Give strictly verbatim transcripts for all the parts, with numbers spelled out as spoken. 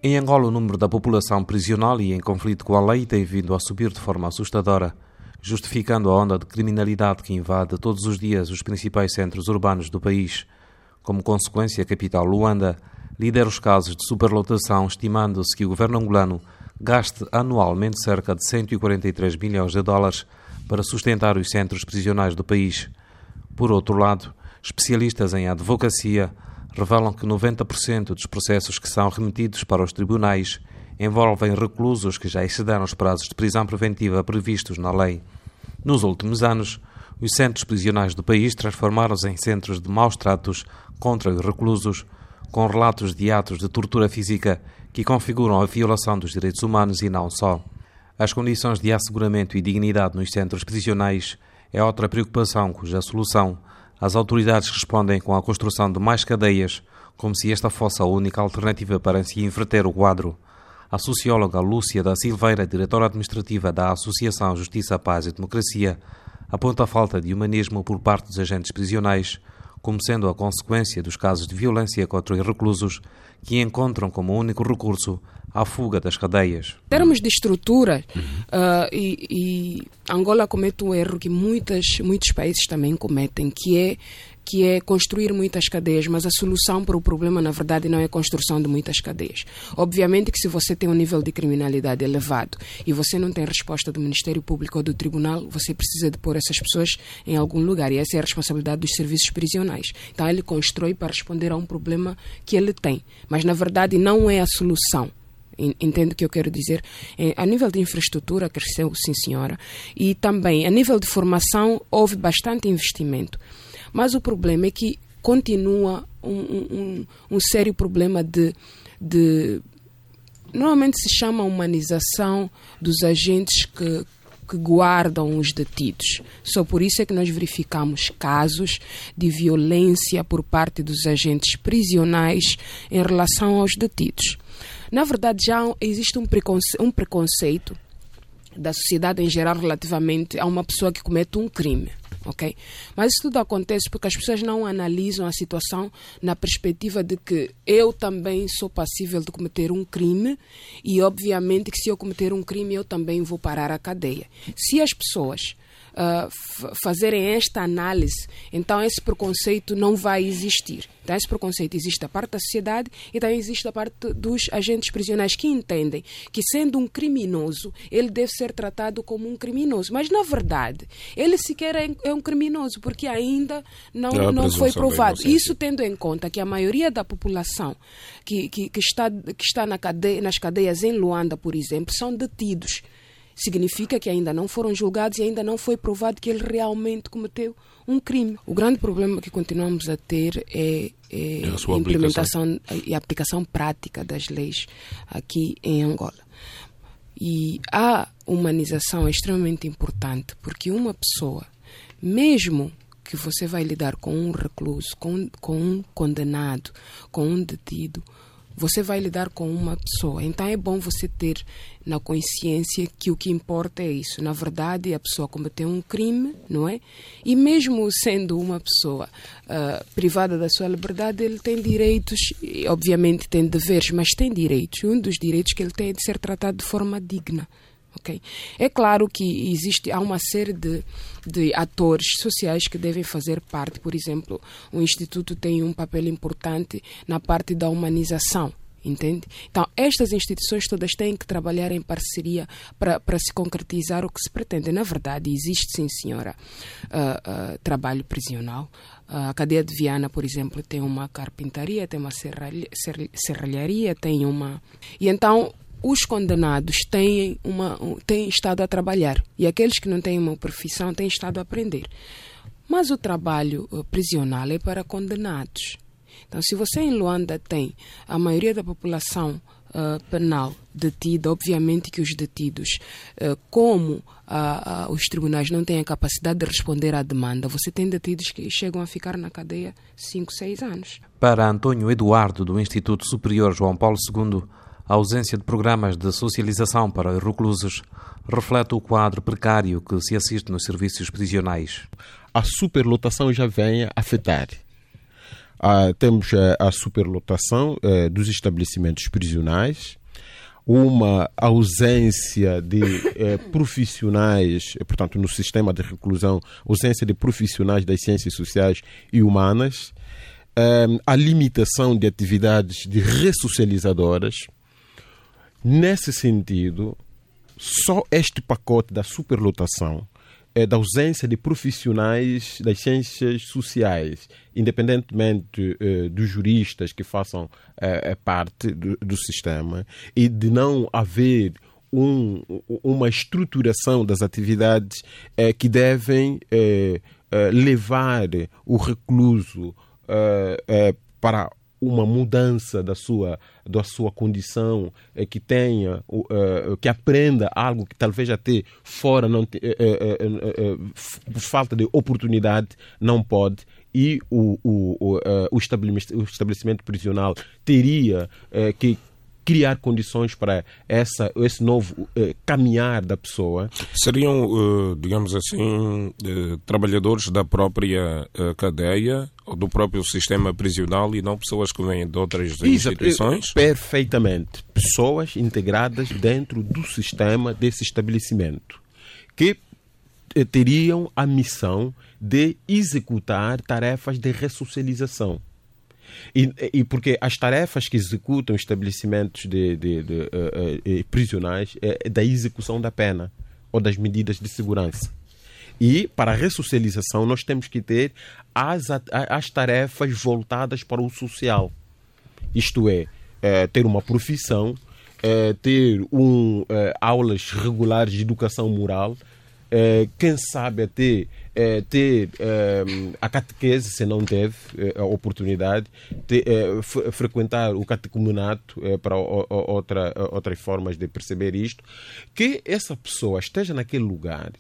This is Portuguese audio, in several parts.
Em Angola, o número da população prisional e em conflito com a lei tem vindo a subir de forma assustadora, justificando a onda de criminalidade que invade todos os dias os principais centros urbanos do país. Como consequência, a capital, Luanda, lidera os casos de superlotação, estimando-se que o governo angolano gaste anualmente cerca de cento e quarenta e três milhões de dólares para sustentar os centros prisionais do país. Por outro lado, especialistas em advocacia revelam que noventa por cento dos processos que são remetidos para os tribunais envolvem reclusos que já excederam os prazos de prisão preventiva previstos na lei. Nos últimos anos, os centros prisionais do país transformaram-se em centros de maus-tratos contra os reclusos, com relatos de atos de tortura física que configuram a violação dos direitos humanos e não só. As condições de asseguramento e dignidade nos centros prisionais é outra preocupação cuja solução as autoridades respondem com a construção de mais cadeias, como se esta fosse a única alternativa para se inverter o quadro. A socióloga Lúcia da Silveira, diretora administrativa da Associação Justiça, Paz e Democracia, aponta a falta de humanismo por parte dos agentes prisionais, como sendo a consequência dos casos de violência contra os reclusos, que encontram como único recurso a fuga das cadeias. Em termos de estrutura, uh, e, e Angola comete um erro que muitas, muitos países também cometem, que é, que é construir muitas cadeias, mas a solução para o problema, na verdade, não é a construção de muitas cadeias. Obviamente que se você tem um nível de criminalidade elevado e você não tem resposta do Ministério Público ou do Tribunal, você precisa de pôr essas pessoas em algum lugar, e essa é a responsabilidade dos serviços prisionais. Então ele constrói para responder a um problema que ele tem, mas na verdade não é a solução. Entendo o que eu quero dizer? A nível de infraestrutura cresceu, sim senhora, e também a nível de formação houve bastante investimento, mas o problema é que continua um, um, um sério problema de, de normalmente se chama humanização dos agentes que que guardam os detidos. Só por isso é que nós verificamos casos de violência por parte dos agentes prisionais em relação aos detidos. Na verdade, já existe um preconceito, um preconceito da sociedade em geral relativamente a uma pessoa que comete um crime. Okay? Mas isso tudo acontece porque as pessoas não analisam a situação na perspectiva de que eu também sou passível de cometer um crime e obviamente que se eu cometer um crime eu também vou parar a cadeia. Se as pessoas uh, f- fazerem esta análise, então esse preconceito não vai existir. Então esse preconceito existe da parte da sociedade e também existe da parte dos agentes prisionais que entendem que sendo um criminoso, ele deve ser tratado como um criminoso. Mas na verdade, ele sequer é, é um criminoso porque ainda não, não, não foi provado. Isso tendo em conta que a maioria da população que, que, que está, que está na cadeia, nas cadeias em Luanda, por exemplo, são detidos. Significa que ainda não foram julgados e ainda não foi provado que ele realmente cometeu um crime. O grande problema que continuamos a ter é, é a implementação e a aplicação prática das leis aqui em Angola. E a humanização é extremamente importante porque uma pessoa, mesmo que você vai lidar com um recluso, com, com um condenado, com um detido, você vai lidar com uma pessoa. Então é bom você ter na consciência que o que importa é isso. Na verdade, a pessoa cometeu um crime, não é? E mesmo sendo uma pessoa uh, privada da sua liberdade, ele tem direitos, e obviamente tem deveres, mas tem direitos. E um dos direitos que ele tem é de ser tratado de forma digna. Okay? É claro que existe, há uma série de, de atores sociais que devem fazer parte. Por exemplo, o Instituto tem um papel importante na parte da humanização, entende? Então, estas instituições todas têm que trabalhar em parceria para se concretizar o que se pretende. Na verdade, existe, sim senhora, uh, uh, trabalho prisional. Uh, a cadeia de Viana, por exemplo, tem uma carpintaria, tem uma serralha, ser, serralharia, tem uma... E então... os condenados têm, uma, têm estado a trabalhar e aqueles que não têm uma profissão têm estado a aprender. Mas o trabalho uh, prisional é para condenados. Então, se você em Luanda tem a maioria da população uh, penal detida, obviamente que os detidos, uh, como uh, uh, os tribunais não têm a capacidade de responder à demanda, você tem detidos que chegam a ficar na cadeia cinco, seis anos. Para António Eduardo, do Instituto Superior João Paulo segundo, a ausência de programas de socialização para os reclusos reflete o quadro precário que se assiste nos serviços prisionais. A superlotação já vem a afetar. Ah, temos a, a superlotação eh, dos estabelecimentos prisionais, uma ausência de eh, profissionais, portanto, no sistema de reclusão, ausência de profissionais das ciências sociais e humanas, eh, a limitação de atividades de ressocializadoras. Nesse sentido, só este pacote da superlotação, é da ausência de profissionais das ciências sociais, independentemente eh, dos juristas que façam eh, parte do, do sistema, e de não haver um, uma estruturação das atividades eh, que devem eh, eh, levar o recluso eh, eh, para uma mudança da sua, da sua condição, eh, que tenha, uh, que aprenda algo que talvez até fora, não, uh, uh, uh, uh, por falta de oportunidade, não pode. E o, o, o, uh, o, estabelecimento, o estabelecimento prisional teria uh, que criar condições para essa, esse novo uh, caminhar da pessoa. Seriam, uh, digamos assim, uh, trabalhadores da própria uh, cadeia ou do próprio sistema prisional e não pessoas que vêm de outras instituições? Perfeitamente. Pessoas integradas dentro do sistema desse estabelecimento que uh, teriam a missão de executar tarefas de ressocialização. E, e porque as tarefas que executam estabelecimentos de, de, de, uh, uh, prisionais é da execução da pena ou das medidas de segurança. E para a ressocialização nós temos que ter as, as tarefas voltadas para o social. Isto é, é ter uma profissão, é, ter um, é, aulas regulares de educação moral, é, quem sabe até é, ter é, a catequese, se não teve é, a oportunidade, ter, é, f- frequentar o catecumenato é, para o, o, outra, outras formas de perceber isto, que essa pessoa esteja naquele lugar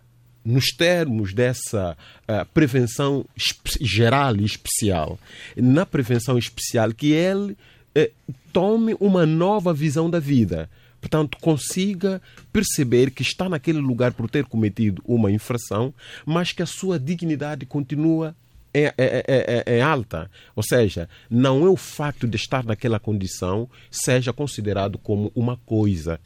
nos termos dessa uh, prevenção espe- geral e especial, na prevenção especial, que ele uh, tome uma nova visão da vida. Portanto, consiga perceber que está naquele lugar por ter cometido uma infração, mas que a sua dignidade continua em, é, é, é, é alta. Ou seja, não é o facto de estar naquela condição seja considerado como uma coisa.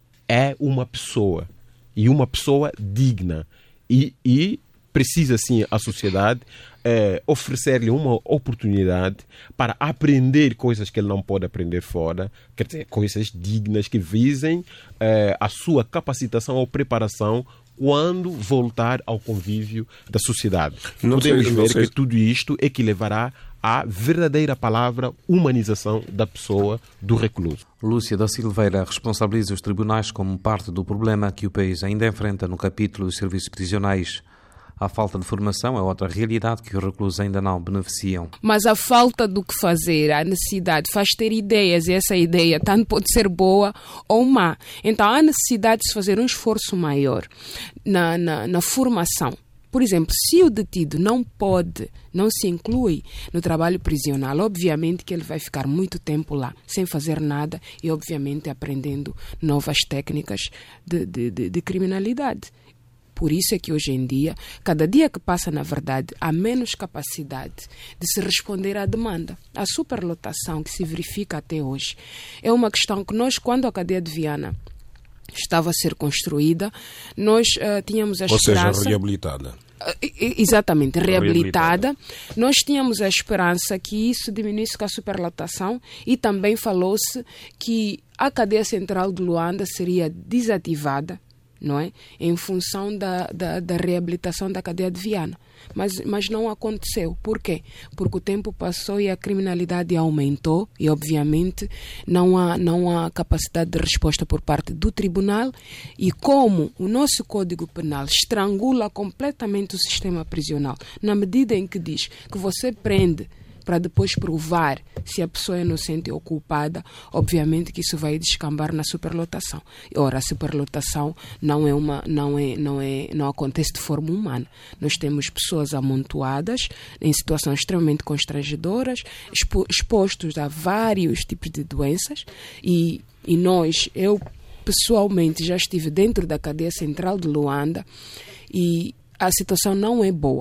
É uma pessoa. E uma pessoa digna. E, e precisa, sim, a sociedade é, oferecer-lhe uma oportunidade para aprender coisas que ele não pode aprender fora, quer dizer, coisas dignas que visem é, a sua capacitação ou preparação quando voltar ao convívio da sociedade. Não Podemos sei, ver não sei. que tudo isto é que levará à verdadeira palavra humanização da pessoa, do recluso. Lúcia da Silveira responsabiliza os tribunais como parte do problema que o país ainda enfrenta no capítulo dos serviços prisionais. A falta de formação é outra realidade que os reclusos ainda não beneficiam. Mas a falta do que fazer, a necessidade, faz ter ideias, e essa ideia tanto pode ser boa ou má. Então há necessidade de se fazer um esforço maior na, na, na formação. Por exemplo, se o detido não pode, não se inclui no trabalho prisional, obviamente que ele vai ficar muito tempo lá, sem fazer nada e, obviamente, aprendendo novas técnicas de, de, de, de criminalidade. Por isso é que hoje em dia, cada dia que passa, na verdade, há menos capacidade de se responder à demanda. A superlotação que se verifica até hoje é uma questão que nós, quando a cadeia de Viana estava a ser construída, nós uh, tínhamos a Ou esperança... Ou seja, reabilitada. Uh, exatamente, reabilitada. reabilitada. Nós tínhamos a esperança que isso diminuísse com a superlotação e também falou-se que a cadeia central de Luanda seria desativada, não é? Em função da, da, da reabilitação da cadeia de Viana. Mas, mas não aconteceu. Por quê? Porque o tempo passou e a criminalidade aumentou e, obviamente, não há, não há capacidade de resposta por parte do tribunal, e como o nosso Código Penal estrangula completamente o sistema prisional, na medida em que diz que você prende para depois provar se a pessoa é inocente ou culpada, obviamente que isso vai descambar na superlotação. Ora, a superlotação não é uma, não é, não é, não acontece de forma humana. Nós temos pessoas amontoadas em situações extremamente constrangedoras, expo, expostos a vários tipos de doenças, e, e nós, eu pessoalmente já estive dentro da cadeia central de Luanda e a situação não é boa.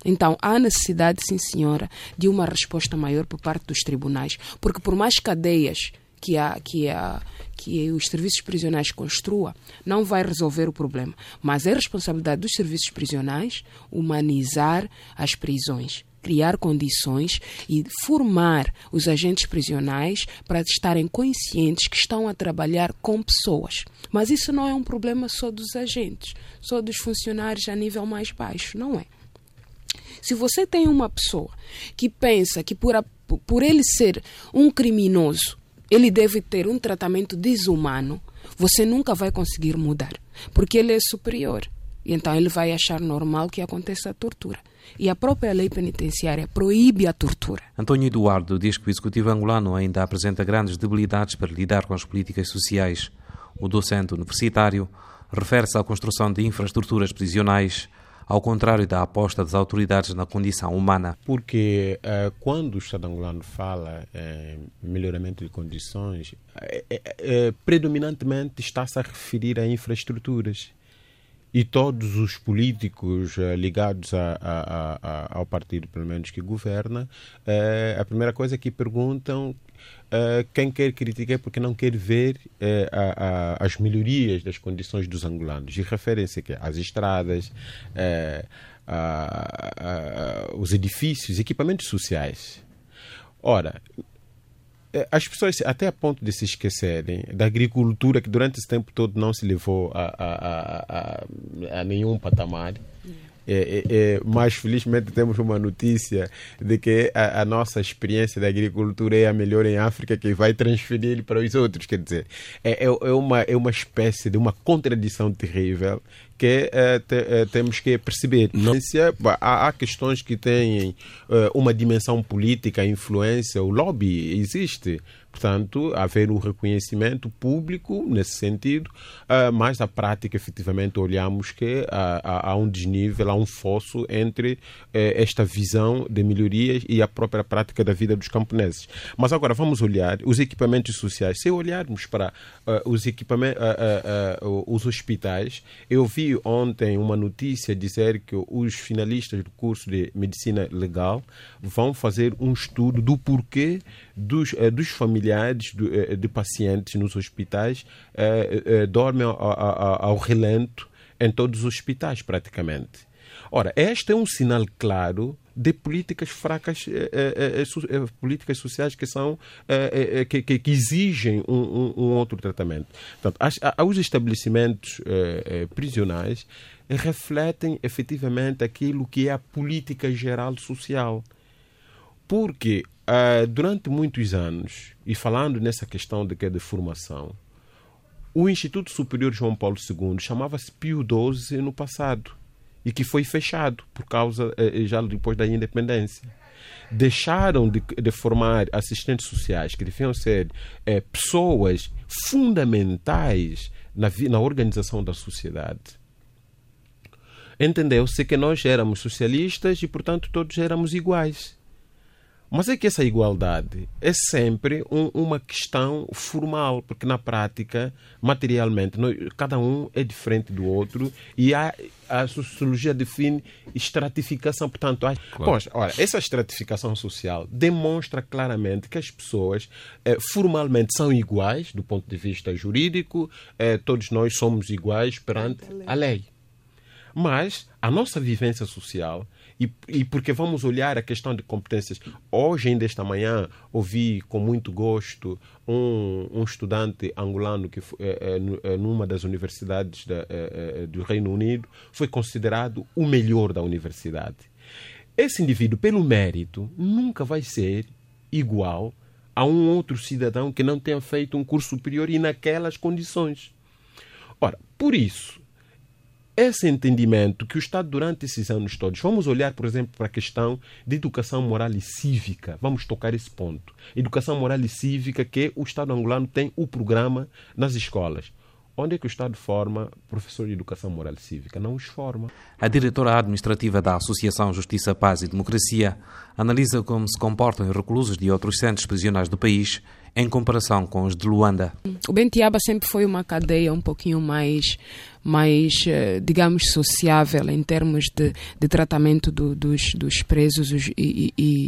Então, há necessidade, sim senhora, de uma resposta maior por parte dos tribunais, porque por mais cadeias que, há, que, há, que os serviços prisionais construam, não vai resolver o problema. Mas é responsabilidade dos serviços prisionais humanizar as prisões, criar condições e formar os agentes prisionais para estarem conscientes que estão a trabalhar com pessoas. Mas isso não é um problema só dos agentes, só dos funcionários a nível mais baixo, não é? Se você tem uma pessoa que pensa que por, a, por ele ser um criminoso, ele deve ter um tratamento desumano, você nunca vai conseguir mudar, porque ele é superior. E então ele vai achar normal que aconteça a tortura. E a própria lei penitenciária proíbe a tortura. António Eduardo diz que o Executivo angolano ainda apresenta grandes debilidades para lidar com as políticas sociais. O docente universitário refere-se à construção de infraestruturas prisionais, ao contrário da aposta das autoridades na condição humana. Porque uh, quando o Estado angolano fala em uh, melhoramento de condições, uh, uh, uh, predominantemente está-se a referir a infraestruturas. E todos os políticos uh, ligados a, a, a, ao partido, pelo menos, que governa, uh, a primeira coisa que perguntam uh, quem quer criticar porque não quer ver uh, a, a, as melhorias das condições dos angolanos. E referem-se às estradas, uh, a, a, os edifícios, equipamentos sociais. Ora, as pessoas, até a ponto de se esquecerem da agricultura, que durante esse tempo todo não se levou a, a, a, a nenhum patamar. É, é, é, mas felizmente temos uma notícia de que a, a nossa experiência da agricultura é a melhor em África, que vai transferir para os outros. Quer dizer, é, é, é, uma, é uma espécie de uma contradição terrível que uh, te, uh, temos que perceber. Não. Há, há questões que têm uh, uma dimensão política, a influência, o lobby existe. Portanto, haver um reconhecimento público nesse sentido, uh, mas na prática, efetivamente, olhamos que uh, há, há um desnível, há um fosso entre uh, esta visão de melhorias e a própria prática da vida dos camponeses. Mas agora vamos olhar os equipamentos sociais. Se olharmos para uh, os equipamentos, uh, uh, uh, os hospitais, eu vi ontem uma notícia dizer que os finalistas do curso de Medicina Legal vão fazer um estudo do porquê dos, uh, dos familiares de, de pacientes nos hospitais uh, uh, dormem ao, ao, ao relento em todos os hospitais, praticamente. Ora, este é um sinal claro de políticas fracas, uh, uh, uh, políticas sociais que, são, uh, uh, que, que exigem um, um, um outro tratamento. Portanto, as, os estabelecimentos uh, uh, prisionais refletem efetivamente aquilo que é a política geral social. Porque uh, durante muitos anos, e falando nessa questão de, de formação, o Instituto Superior João Paulo segundo chamava-se Pio doze no passado e que foi fechado por causa, uh, já depois da independência. Deixaram de, de formar assistentes sociais, que deviam ser uh, pessoas fundamentais na, na organização da sociedade. Entendeu-se que nós éramos socialistas e, portanto, todos éramos iguais. Mas é que essa igualdade é sempre um, uma questão formal, porque na prática, materialmente, nós, cada um é diferente do outro e há, a sociologia define estratificação. Portanto, há, claro. Pois, olha, essa estratificação social demonstra claramente que as pessoas eh, formalmente são iguais do ponto de vista jurídico, eh, todos nós somos iguais perante a lei. Mas a nossa vivência social, e, e porque vamos olhar a questão de competências, hoje, ainda esta manhã, ouvi com muito gosto um, um estudante angolano que é, é, numa das universidades da, é, do Reino Unido foi considerado o melhor da universidade. Esse indivíduo, pelo mérito, nunca vai ser igual a um outro cidadão que não tenha feito um curso superior e naquelas condições. Ora, por isso, esse entendimento que o Estado, durante esses anos todos, vamos olhar, por exemplo, para a questão de educação moral e cívica, vamos tocar esse ponto. Educação moral e cívica, que o Estado angolano tem o programa nas escolas. Onde é que o Estado forma professor de educação moral e cívica? Não os forma. A diretora administrativa da Associação Justiça, Paz e Democracia analisa como se comportam os reclusos de outros centros prisionais do país em comparação com os de Luanda. O Bentiaba sempre foi uma cadeia um pouquinho mais, mais digamos, sociável em termos de, de tratamento do, dos, dos presos e, e, e,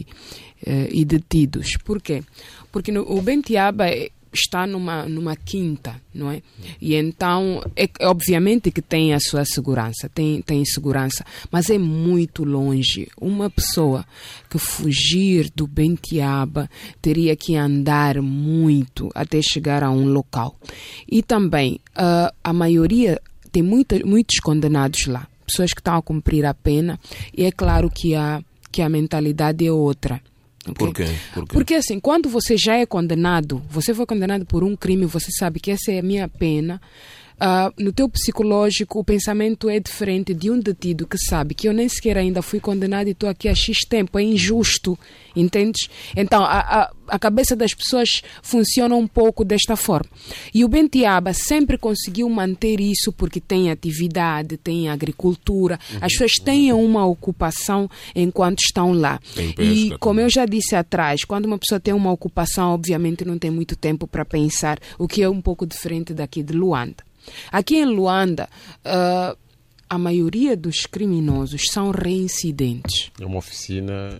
e detidos. Por quê? Porque no, o Bentiaba está numa, numa quinta, não é? E então, é, obviamente que tem a sua segurança, tem, tem segurança, mas é muito longe. Uma pessoa que fugir do Bentiaba teria que andar muito até chegar a um local. E também, uh, a maioria, tem muita, muitos condenados lá, pessoas que estão a cumprir a pena, e é claro que a, que a mentalidade é outra. Okay? Por quê? Por quê? Porque assim, quando você já é condenado, você foi condenado por um crime, você sabe que essa é a minha pena, uh, no teu psicológico o pensamento é diferente de um detido que sabe que eu nem sequer ainda fui condenado e estou aqui há X tempo, é injusto, entendes? Então a, a, a cabeça das pessoas funciona um pouco desta forma. E o Bentiaba sempre conseguiu manter isso porque tem atividade, tem agricultura, uhum. As pessoas têm uma ocupação enquanto estão lá. E como eu já disse atrás, quando uma pessoa tem uma ocupação, obviamente não tem muito tempo para pensar, o que é um pouco diferente daqui de Luanda. Aqui em Luanda, uh, a maioria dos criminosos são reincidentes. É uma oficina...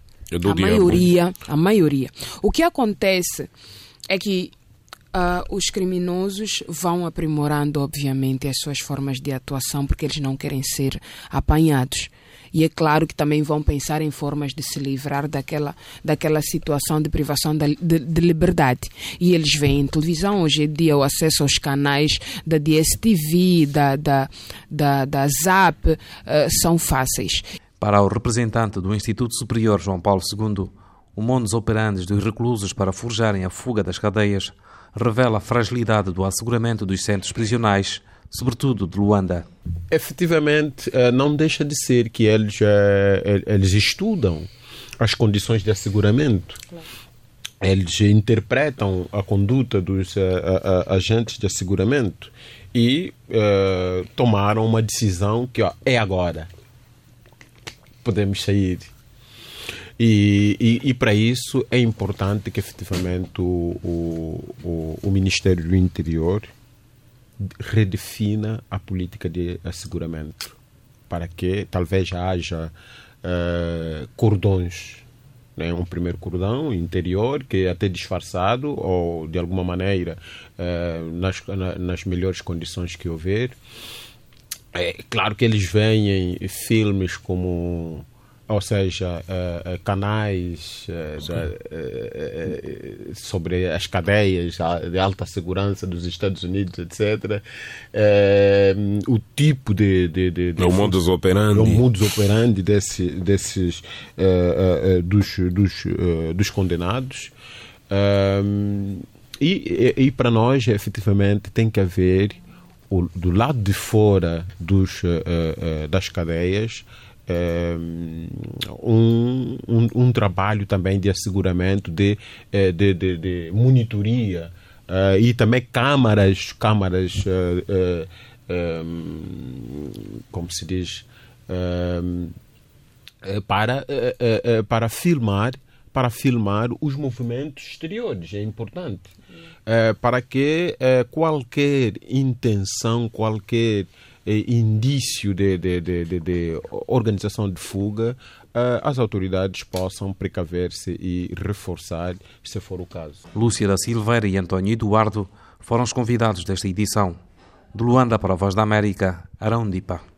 A maioria, a maioria. O que acontece é que uh, os criminosos vão aprimorando, obviamente, as suas formas de atuação porque eles não querem ser apanhados. E é claro que também vão pensar em formas de se livrar daquela, daquela situação de privação de, de, de liberdade. E eles veem em televisão, hoje em dia o acesso aos canais da D S T V, da, da, da, da Zap, uh, são fáceis. Para o representante do Instituto Superior João Paulo segundo, o modus operandi dos reclusos para forjarem a fuga das cadeias revela a fragilidade do asseguramento dos centros prisionais, sobretudo de Luanda. Efetivamente, não deixa de ser que eles, eles estudam as condições de asseguramento. Claro. Eles interpretam a conduta dos a, a, agentes de asseguramento e uh, tomaram uma decisão que ó, é agora. Podemos sair. E, e, e para isso é importante que efetivamente o, o, o Ministério do Interior redefina a política de asseguramento para que talvez haja uh, cordões, né? Um primeiro cordão interior que é até disfarçado ou de alguma maneira uh, nas, na, nas melhores condições que houver. É claro que eles veem filmes como, ou seja, uh, uh, canais uh, da, uh, uh, sobre as cadeias de alta segurança dos Estados Unidos, etcétera. Uh, o tipo de... de, de, de o modus operandi. O modus operandi desse, desses, uh, uh, dos, dos, uh, dos condenados. Uh, e e, e para nós, efetivamente, tem que haver, o, do lado de fora dos, uh, uh, das cadeias, Um, um, um trabalho também de asseguramento, de, de, de, de monitoria uh, e também câmaras, câmaras uh, uh, um, como se diz, uh, para, uh, uh, para filmar para filmar os movimentos exteriores, é importante. Uh, para que uh, qualquer intenção, qualquer indício de, de, de, de, de organização de fuga, uh, as autoridades possam precaver-se e reforçar, se for o caso. Lúcia da Silveira e António Eduardo foram os convidados desta edição. De Luanda para a Voz da América, Arão Dipa.